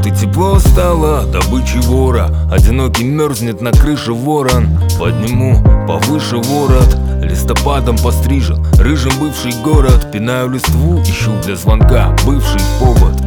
и тепло стало добычей вора. Одинокий мерзнет на крыше ворон. Подниму повыше ворот, листопадом пострижен, рыжим бывший город. Пинаю листву, ищу для звонка бывший повод.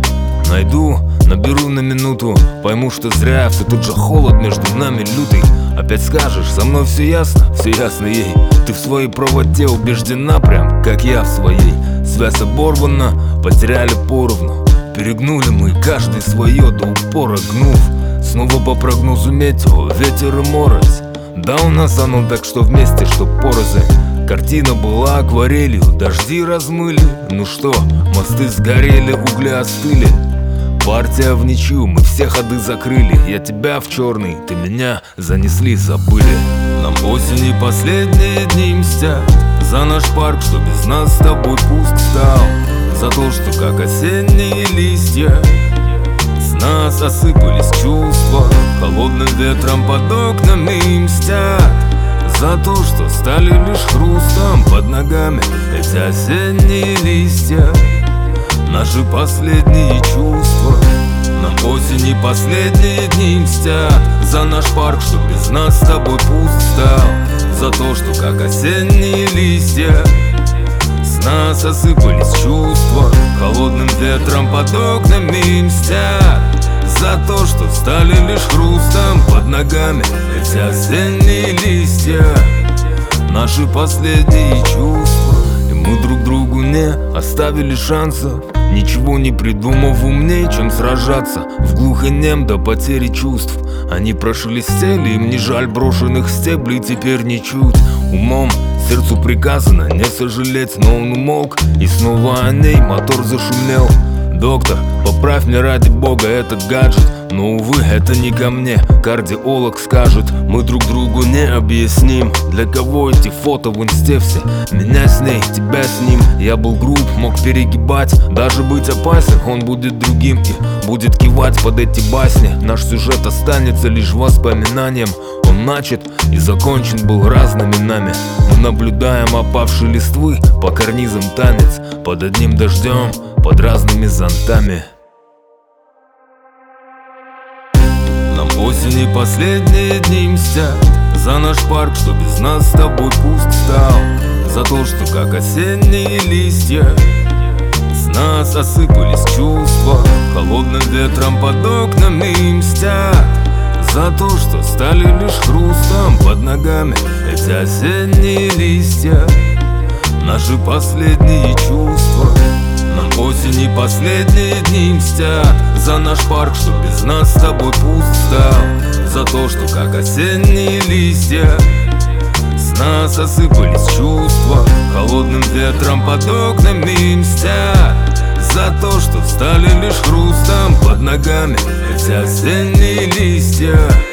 Найду, наберу на минуту, пойму, что зря, все тут же холод между нами лютый. Опять скажешь, со мной все ясно ей. Ты в своей правоте убеждена, прям как я в своей. Связь оборвана, потеряли поровну. Перегнули мы каждый свое до упора гнув. Снова по прогнозу метео, ветер и морось. Да у нас оно так, что вместе, что порознь. Картина была акварелью, дожди размыли. Ну что, мосты сгорели, угли остыли. Партия в ничью, мы все ходы закрыли. Я тебя в черный, ты меня занесли, забыли. Нам осени последние дни мстят за наш парк, что без нас с тобой пуст стал. За то, что как осенние листья с нас осыпались чувства. Холодным ветром под окнами мстят за то, что стали лишь хрустом под ногами эти осенние листья. Наши последние чувства. Нам осени последние дни мстят за наш парк, что без нас с тобой пуст стал. За то, что как осенние листья с нас осыпались чувства. Холодным ветром под окнами мстят за то, что стали лишь хрустом под ногами эти осенние листья. Наши последние чувства. И мы друг другу не оставили шансов, ничего не придумав умнее, чем сражаться в глухонем до потери чувств. Они прошелестели, им не жаль брошенных стеблей теперь ничуть. Умом сердцу приказано не сожалеть, но он умолк, и снова о ней мотор зашумел. Доктор, поправь мне ради бога этот гаджет. Но, увы, это не ко мне. Кардиолог скажет, мы друг другу не объясним, для кого эти фото в инсте все. Меня с ней, тебя с ним. Я был груб, мог перегибать, даже быть опасен. Он будет другим и будет кивать под эти басни. Наш сюжет останется лишь воспоминанием. Он начат и закончен был разными нами. Мы наблюдаем опавшие листвы, по карнизам танец, под одним дождем, под разными зонтами. Нам осени последние дни мстят за наш парк, что без нас с тобой пуст стал. За то, что как осенние листья с нас осыпались чувства. Холодным ветром под окнами мстят за то, что стали лишь хрустом под ногами эти осенние листья. Наши последние чувства. Нам осени последние дни мстят за наш парк, что без нас с тобой пуст стал. За то, что как осенние листья с нас осыпались чувства. Холодным ветром под окнами мстят за то, что стали лишь хрустом под ногами эти осенние листья.